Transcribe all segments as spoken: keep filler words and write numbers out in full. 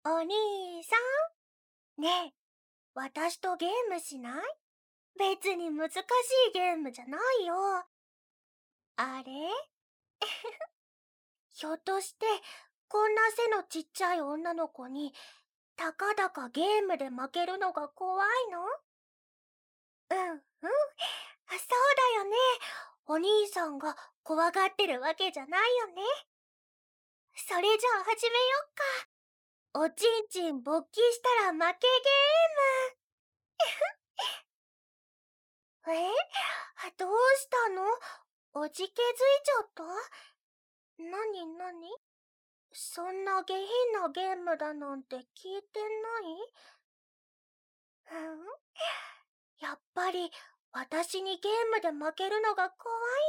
お兄さん、ねえ、私とゲームしない？別に難しいゲームじゃないよ。あれひょっとして、こんな背のちっちゃい女の子に、たかだかゲームで負けるのが怖いの？うんうん。そうだよね。お兄さんが怖がってるわけじゃないよね。それじゃあ始めよっか。おちんちん勃起したら負けゲーム。えどうしたの？おじけづいちゃった？なになに？そんな下品なゲームだなんて聞いてない？うん？やっぱり私にゲームで負けるのが怖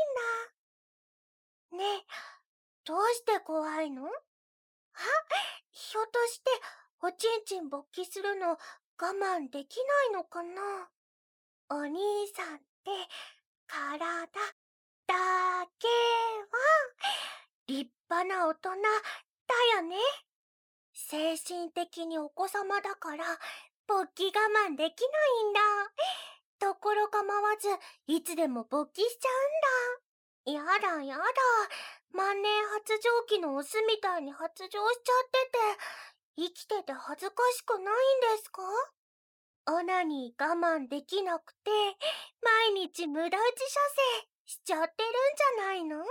いんだ。ねえ、どうして怖いの？あ、ひょっとしておちんちん勃起するの我慢できないのかな？お兄さんって体だけは立派な大人だよね。精神的にお子様だから勃起我慢できないんだ。ところ構わずいつでも勃起しちゃうんだ。やだやだ。万年発情期のオスみたいに発情しちゃってて、生きてて恥ずかしくないんですか？オナニー我慢できなくて、毎日無駄打ち射精しちゃってるんじゃないの？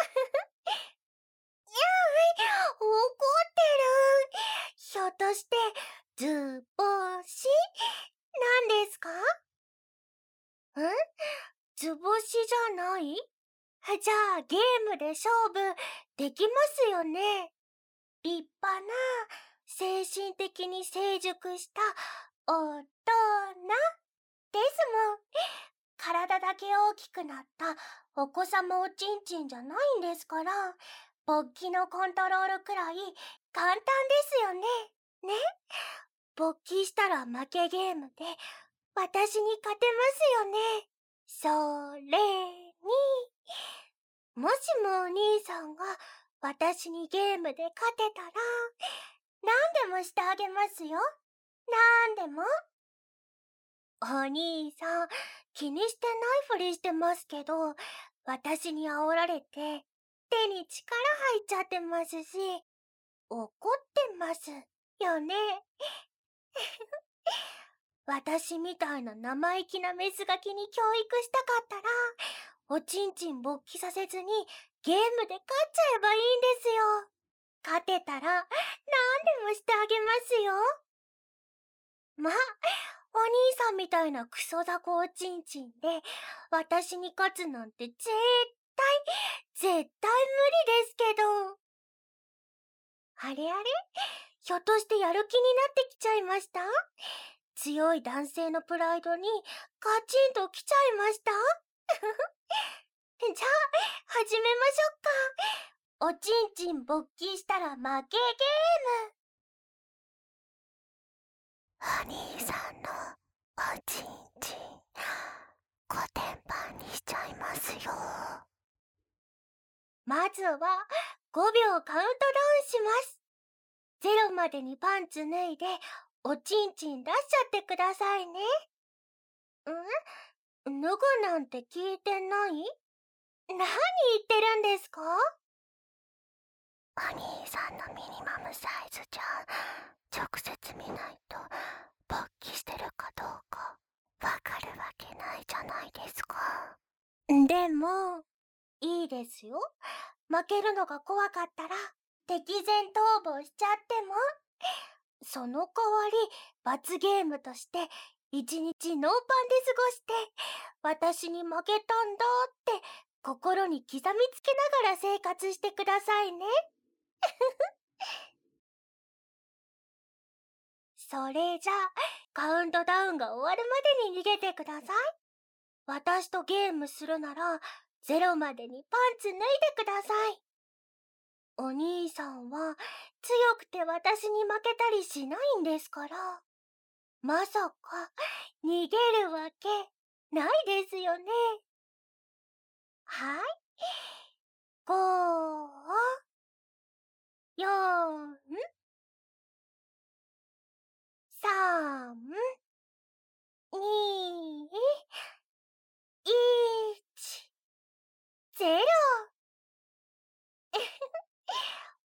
怒ってる。ひょっとして、図星なんですか？ん？図星じゃない？じゃあゲームで勝負できますよね。立派な、精神的に成熟した大人ですもん。体だけ大きくなったお子様おちんちんじゃないんですから、勃起のコントロールくらい簡単ですよね。ね？勃起したら負けゲームで私に勝てますよね。それに、もしもお兄さんが私にゲームで勝てたら、何でもしてあげますよ。なんでも。お兄さん、気にしてないふりしてますけど、私に煽られて、手に力入っちゃってますし、怒ってますよね。私みたいな生意気なメスガキに教育したかったら、おちんちん勃起させずにゲームで勝っちゃえばいいんですよ。勝てたら何でもしてあげますよ。まあ、お兄さんみたいなクソザコおちんちんで、私に勝つなんて絶対、絶対無理ですけど。あれあれ？ひょっとしてやる気になってきちゃいました？強い男性のプライドにカチンときちゃいました？じゃあ、始めましょうか。おちんちん勃起したら負けゲーム。お兄さんのおちんちん、コテンパンにしちゃいますよ。まずはごびょうカウントダウンします。ゼロまでにパンツ脱いで、おちんちん出しちゃってくださいね。ん？脱ぐなんて聞いてない？何言ってるんですか？お兄さんのミニマムサイズじゃ、直接見ないと勃起してるかどうかわかるわけないじゃないですか。でも、いいですよ。負けるのが怖かったら、敵前逃亡しちゃっても。その代わり、罰ゲームとして、一日ノーパンで過ごして、私に負けたんだって、心に刻みつけながら生活してくださいね。それじゃあ、カウントダウンが終わるまでに逃げてください。私とゲームするなら、ゼロまでにパンツ脱いでください。お兄さんは強くて私に負けたりしないんですから。まさか逃げるわけないですよね。はい。ご、よん、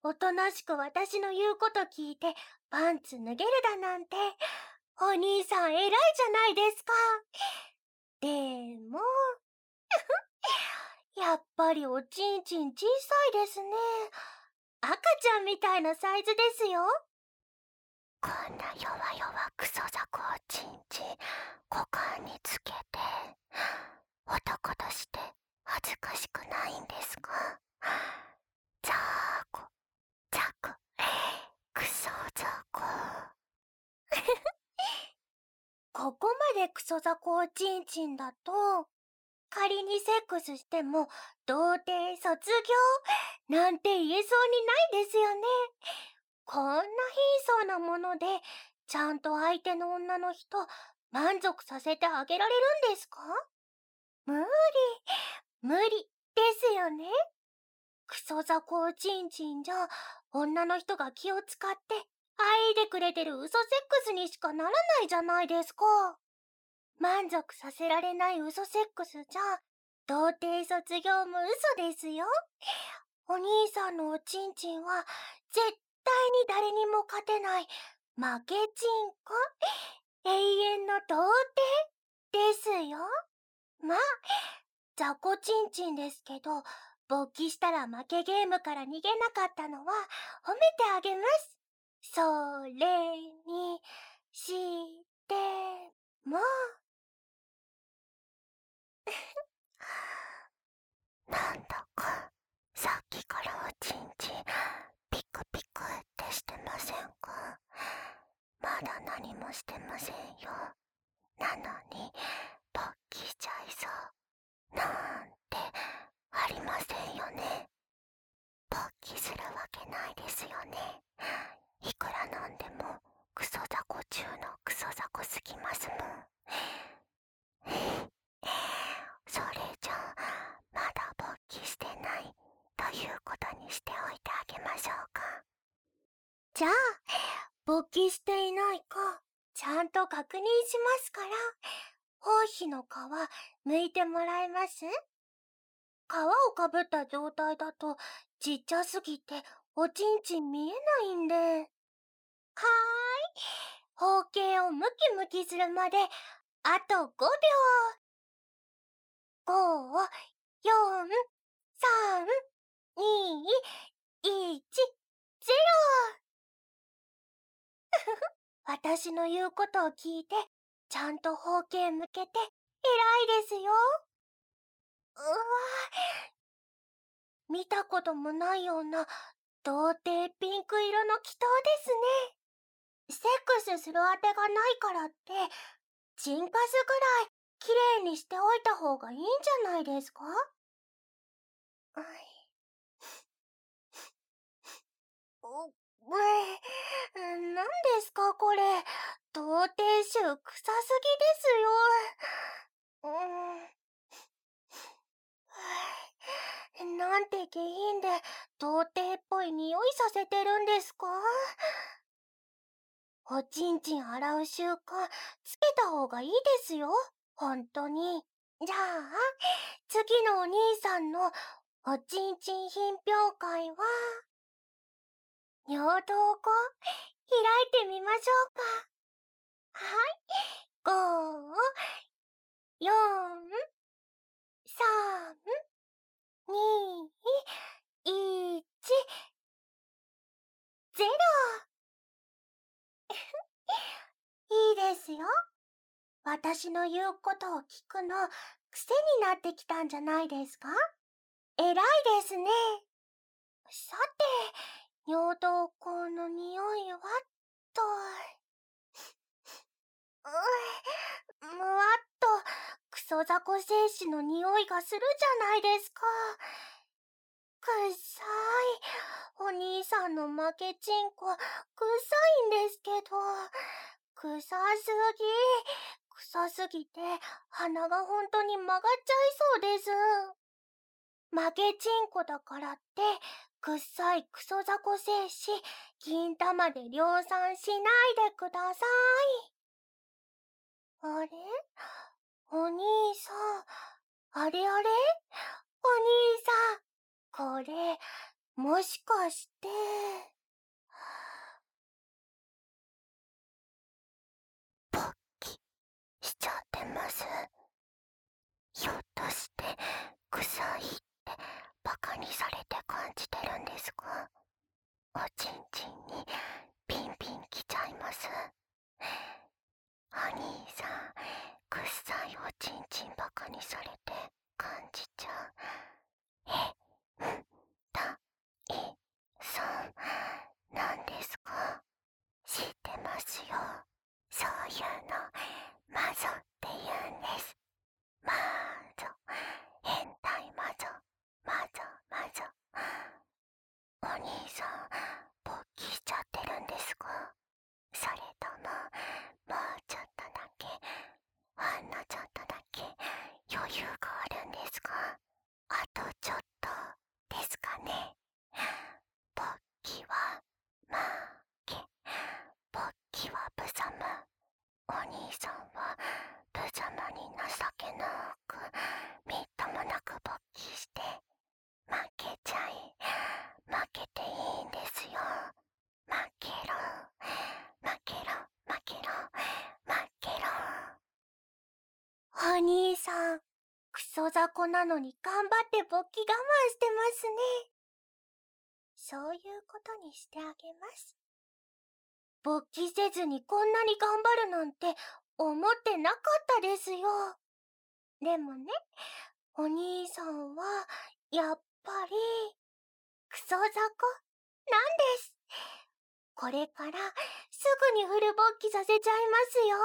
おとなしく私の言うこと聞いてパンツ脱げるだなんて、お兄さん偉いじゃないですか。でも、やっぱりおちんちん小さいですね。赤ちゃんみたいなサイズですよ。こんな弱々クソザコおちんちん股間につけて、男として恥ずかしくないんですか？ザーコ、ザク、クソザコ。ここまでクソザコおちんちんだと、仮にセックスしても童貞卒業なんて言えそうにないですよね。こんな貧相なものでちゃんと相手の女の人満足させてあげられるんですか？無理、無理ですよね。クソザコおちんちんじゃ女の人が気を使って愛いでくれてる嘘セックスにしかならないじゃないですか。満足させられない嘘セックスじゃ童貞卒業も嘘ですよ。お兄さんのおちんちんは絶対に誰にも勝てない負けちんこ、永遠の童貞ですよ。まあ、雑魚ちんちんですけど、勃起したら負けゲームから逃げなかったのは褒めてあげます。それにしても、なんだかさっきからおちんちんピクピクってしてませんか？まだ何もしてませんよ。なのに勃起しちゃいそうなんてありませんよね。勃起するわけないですよね。いくらなんでもクソザコ中のクソザコすぎますもん。それじゃあまだ勃起してないということにしておいてあげましょうか。じゃあ勃起していないかちゃんと確認しますから、包皮の皮剥いてもらえます？皮をかぶった状態だとちっちゃすぎておちんちん見えないんで。はーい、包茎をムキムキするまであとごびょう。ご、よん、さん、に、いち、ゼロ。私の言うことを聞いてちゃんと包茎向けて偉いですよ。うわ、見たこともないような童貞ピンク色の祈祷ですね。セックスするあてがないからってチンカスぐらいきれいにしておいた方がいいんじゃないですか？はい。お、え、なんですかこれ。童貞臭臭すぎですよ。うん。なんて下品で童貞っぽい匂いさせてるんですか？おちんちん洗う習慣つけた方がいいですよ。ほんとに。じゃあ、次のお兄さんのおちんちん品評会は、尿道後開いてみましょうか。はい。ご、よん、さん、に、いち、ゼロ。いいですよ。私の言うことを聞くの癖になってきたんじゃないですか？偉いですね。さて、尿道口の匂いはと、う、むわっとクソザコ精子の匂いがするじゃないですか。くっさい。お兄さんの負けちんこ、くさいんですけど。くさすぎ。くさすぎて、鼻が本当に曲がっちゃいそうです。負けちんこだからって、くっさいクソザコ精子、金玉で量産しないでください。あれ？お兄さん。あれあれ？お兄さん。これ、 もしかして、ポッキしちゃってます。ひょっとして臭いってバカにされて感じてるんですか？おちんちんにピンピンきちゃいます。お兄さん、臭いおちんちんバカにされて感じちゃう。え、ん、た、い、さん、なんですか？知ってますよ。そういうの、マゾって言うんです。マゾ、変態マゾ、マゾ、マゾ。お兄さん、勃起しちゃってるんですか？それとも、もうちょっとだけ、ほんのちょっとだけ余裕があるんですか？あとちょっとですかね。勃起は負け、勃起は無様。お兄さんは無様に情けなくみっともなく勃起して負けちゃい、負けていいんですよ。負けろ、負けろ、負けろ、負けろ。お兄さん、クソ雑魚なのに頑張って勃起我慢してますね。そういうことにしてあげます。勃起せずにこんなに頑張るなんて思ってなかったですよ。でもね、お兄さんはやっぱりクソ雑魚なんです。これからすぐにフル勃起させちゃいますよ。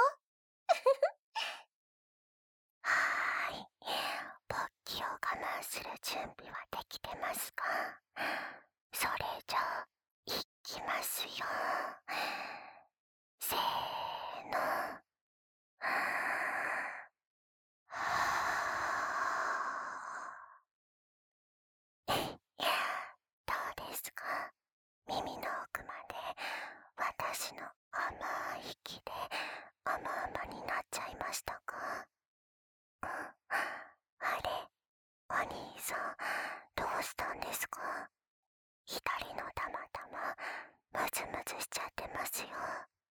はーい。勃起を我慢する準備はできてますか？それじゃあ、いきますよ。せーの。はぁ。どうですか？耳の奥まで私の甘い息で甘々になっちゃいましたか？うん、あれ、お兄さん、どうしたんですか？左のたまたまムズムズしちゃってますよ。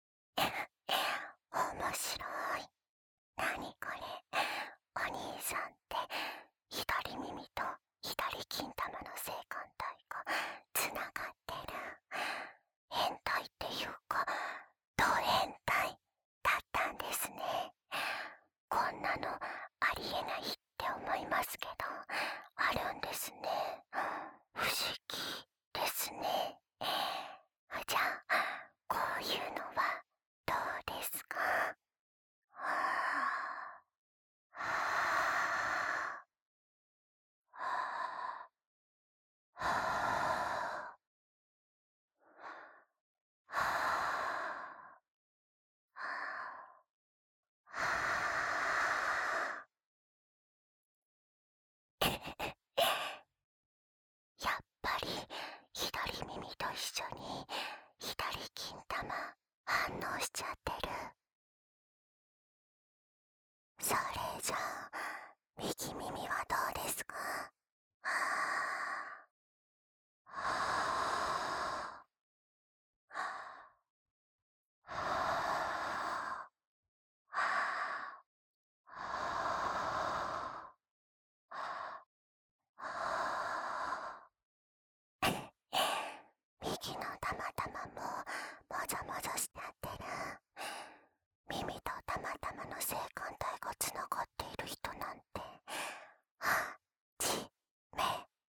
面白い。なにこれ、お兄さんって左耳と左金玉の性感帯がつながってる。変態っていうかド変態だったんですね。こんなのありえないって思いますけど、あるんですね。不思議ですね。じゃあ、こういうのはどうですか？はぁ、はぁ、はぁ、はぁ、はぁ。やっぱり左耳と一緒に左金玉反応しちゃってる。それじゃあ右耳はどうですか？はぁ、はぁ、はぁ、はぁ。右のたまたまももぞもぞしちゃってる。耳とたまたまの性感帯がつながっている人なんてはじめ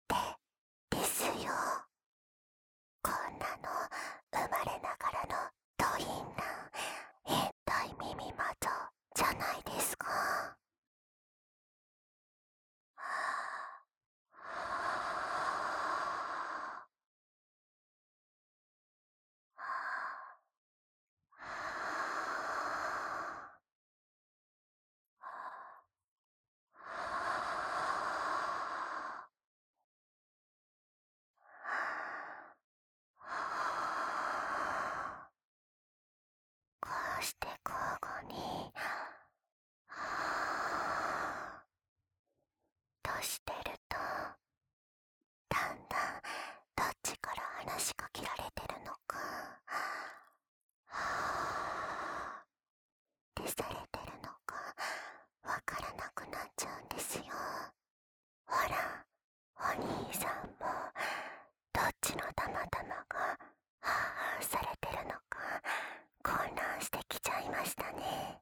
ですよ。ほら、お兄さんもどっちのたまたまがハーハーされてるのか混乱してきちゃいましたね。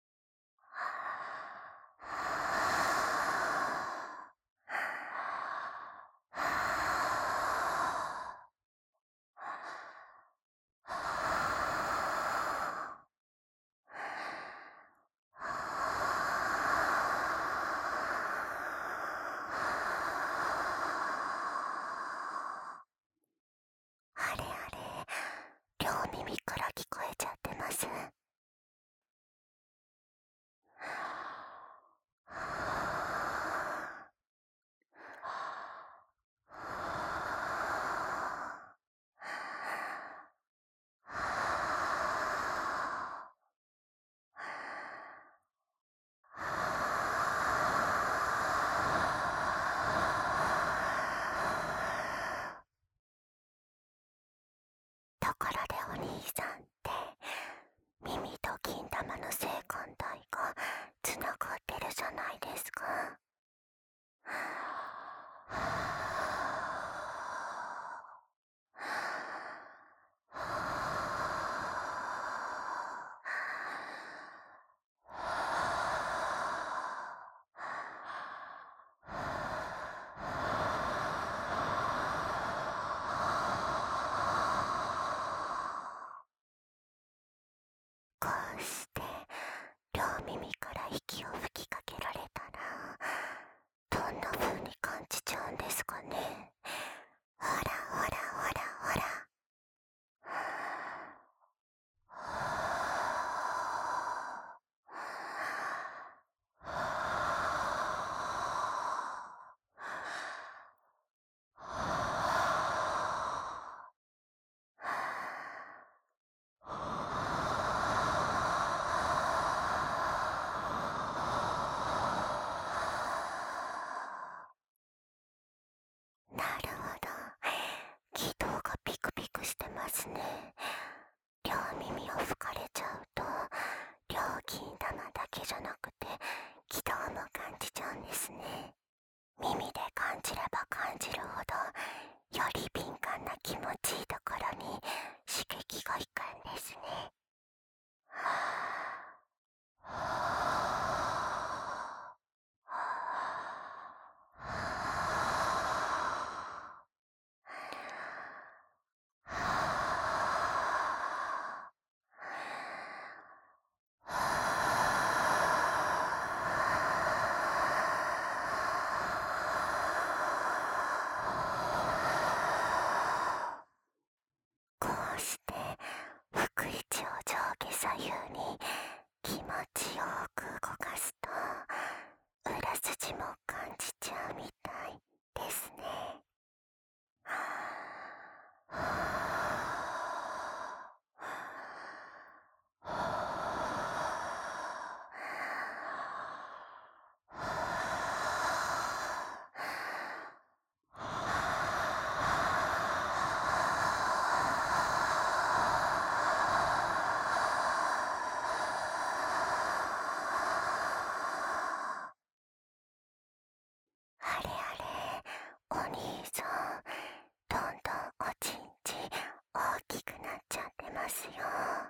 あれあれ、両耳から聞こえちゃってます。ところでお兄さんって耳と金玉の性感帯がつながってるじゃないですか。こうして両耳から息を吹きかけられたらどんな風に感じちゃうんですかね。ほらほらほらほら。なるほど、気道がピクピクしてますね。両耳を吹かれちゃうと両金玉だけじゃなくて気道も感じちゃうんですね。耳で感じれば感じるほどより敏感な気持ちいいところに刺激がいくんですね。こうして吹く位置を上下左右に気持ちよく動かすと裏筋も感じちゃうみたいですね。あれあれ、お兄さん、どんどんおちんち大きくなっちゃってますよ。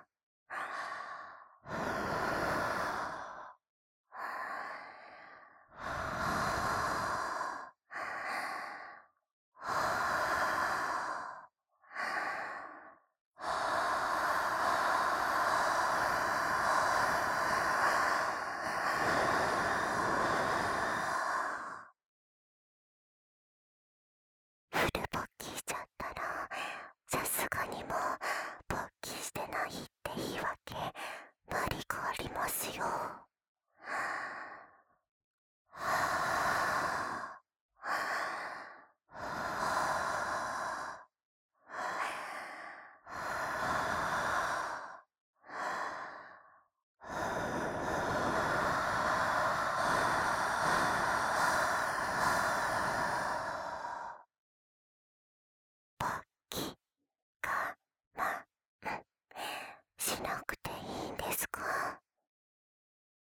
フル勃起しちゃったらさすがにもう勃起してないって言い訳無理がありますよ。勃起がまんしなくていいんですか？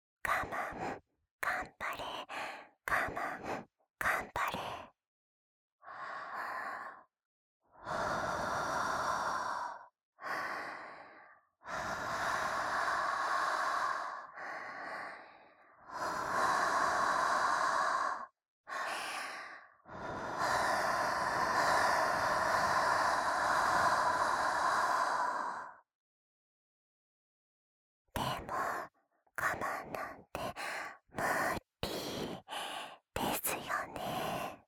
慢なんて無理ですよね。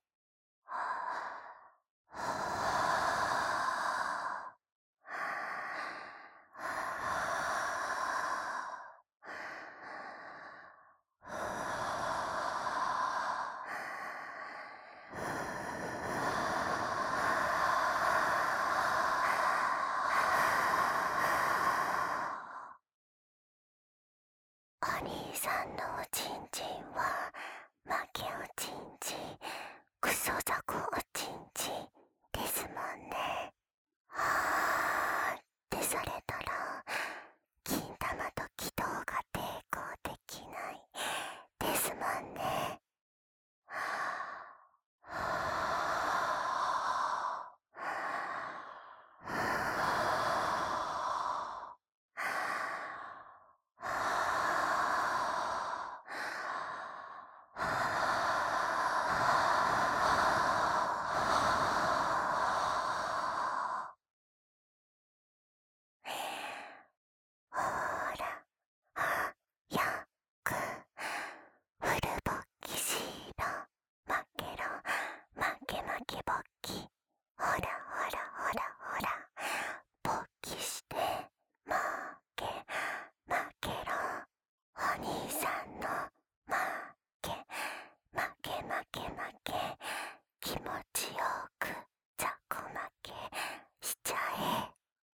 お兄さんのおちんちんは負けおちんちん、クソザコおちんちんですもんね。はーってされたら金玉と気筒が抵抗できないですもんね。ほら、早くフルボッキしろ、負けろ、負け負けボッキ、ほらほらほらほら、ボッキして負け負けろ、お兄さんの負け負け負け負け、気持ちよくザコ負けしちゃえ。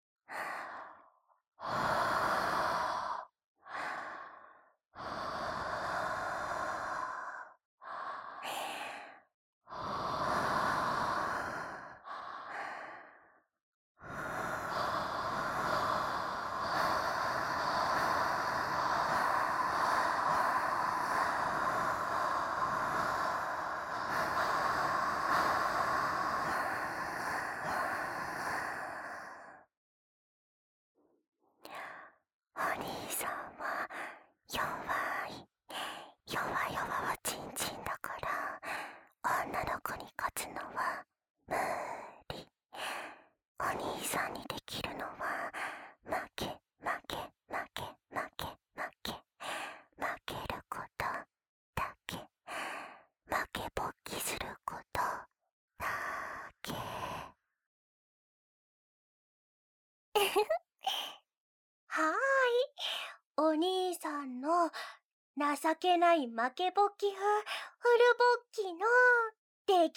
お兄さんは弱い弱々はちんちんだから、女の子に勝つのは無理。お兄さんにできるのは負け負け負け負け負け負けることだけ、負けぼっきすることだけ。はーい、お兄さんの情けない負けぼっき風フルボッキの出来上がり。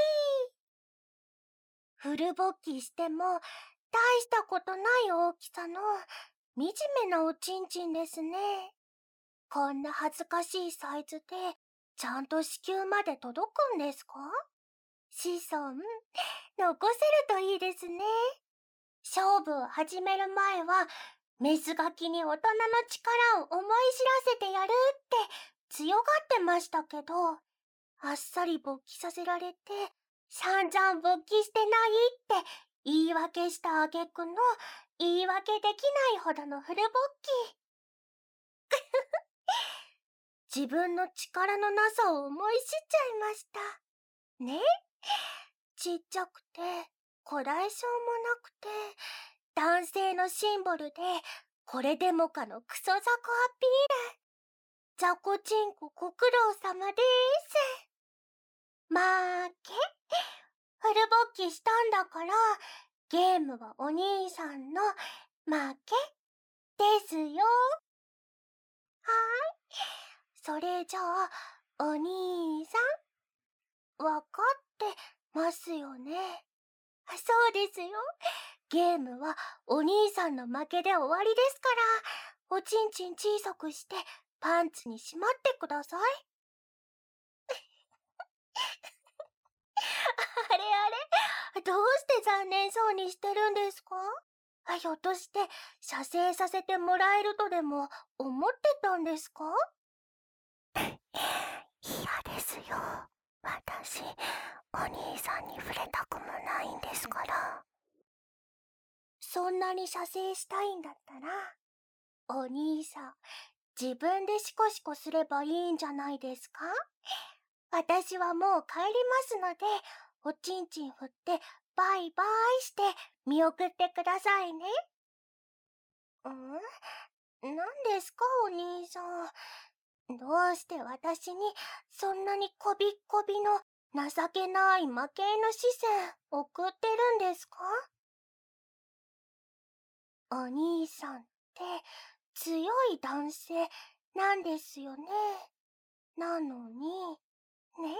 フルボッキしても大したことない大きさの惨めなおちんちんですね。こんな恥ずかしいサイズでちゃんと子宮まで届くんですか？子孫残せるといいですね。勝負を始める前はメスガキに大人の力を思い知らせてやるって強がってましたけど、あっさり勃起させられて散々勃起してないって言い訳した挙句の言い訳できないほどのフル勃起。自分の力のなさを思い知っちゃいました。ね？ちっちゃくてこらえ性もなくて男性のシンボルでこれでもかのクソザコアピール。ザコチンコご苦労様でーす。負け。フル勃起したんだからゲームはお兄さんの負けですよ。はーい。それじゃあお兄さんわかってますよね？そうですよ。ゲームはお兄さんの負けで終わりですから、おちんちん小さくしてパンツにしまってください。あれあれ、どうして残念そうにしてるんですか？ひょっとして射精させてもらえるとでも思ってたんですか？嫌ですよ。私、お兄さんに触れたくもないんですから。そんなに射精したいんだったら、お兄さん、自分でシコシコすればいいんじゃないですか？私はもう帰りますので、おちんちん振ってバイバイして見送ってくださいね。ん？ 何ですか、お兄さん。どうして私にそんなにこびっこびの情けない負け犬視線送ってるんですか？お兄さんって強い男性なんですよね。なのに、ね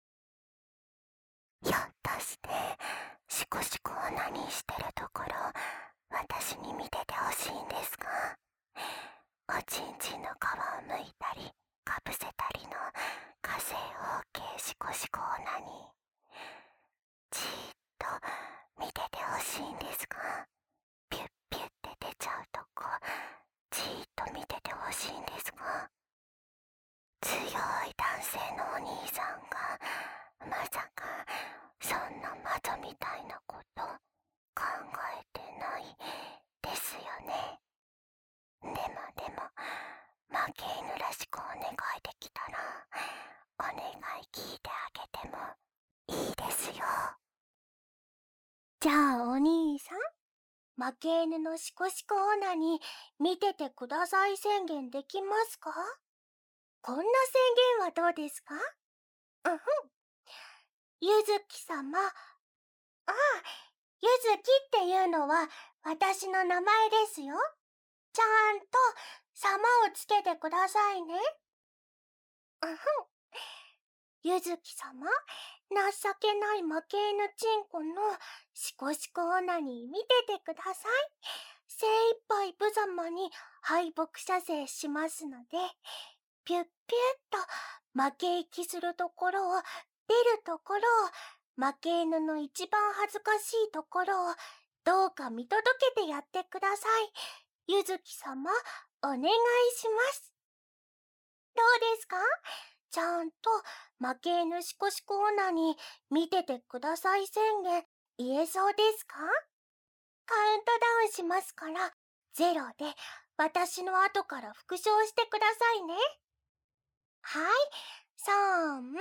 え。ひょっとして、シコシコを何してるところ、私に見ててほしいんですか？おちんちんの皮を剥いたり、かぶせたりの火星 OK シコシコオナニー。じーっと見ててほしいんですか？ピュッピュッて出ちゃうとこ、じーっと見ててほしいんですか？強い男性のお兄さんが、まさか、そんな魔女みたいなこと考えてないですよね。でもでも、負け犬らしくお願いできたら、お願い聞いてあげてもいいですよ。じゃあお兄さん、負け犬のシコシコオナに見ててください宣言できますか？こんな宣言はどうですか？うんふん。ゆずき様。ああ、ゆずきっていうのは私の名前ですよ。ちゃんと様をつけてくださいね。うんふん。ゆずき様、情けない負け犬チンコのシコシコオナニー見ててください。精一杯無様に敗北射精しますので、ピュッピュッと負け息するところを、出るところを、負け犬の一番恥ずかしいところを、どうか見届けてやってください。ゆずき様、お願いします。どうですか？ちゃんと負け犬シコシコオナに見ててください宣言言えそうですか？カウントダウンしますから、ゼロで私の後から復唱してくださいね。はい、さん、に、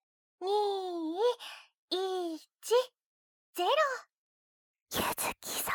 いち、ゼロ。ゆずき様、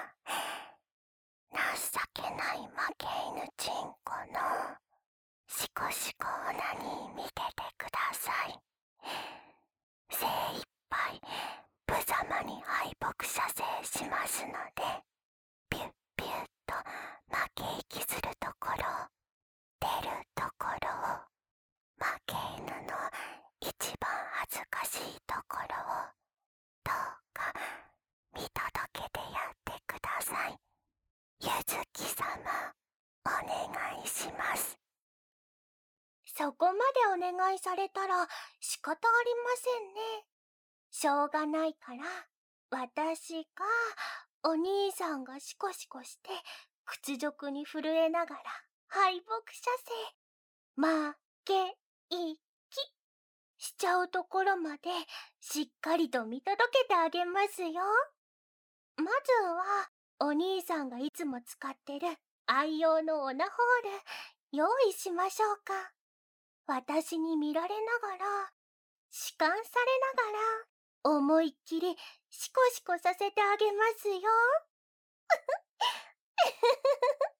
情けない負け犬チンコのシコシコオナに見ててください。精一杯無様に敗北射精しますので、ピュッピュッと負け息するところ、出るところを、負け犬の一番恥ずかしいところを、どうか見届けてやってください。ゆずき様、お願いします。そこまでお願いされたら仕方ありませんね。しょうがないから、私が、お兄さんがシコシコして、屈辱に震えながら、敗北射精、負け、いき、しちゃうところまで、しっかりと見届けてあげますよ。まずは、お兄さんがいつも使ってる愛用のオナホール、用意しましょうか。私に見られながら、弛緩されながら、思いっきりシコシコさせてあげますよ。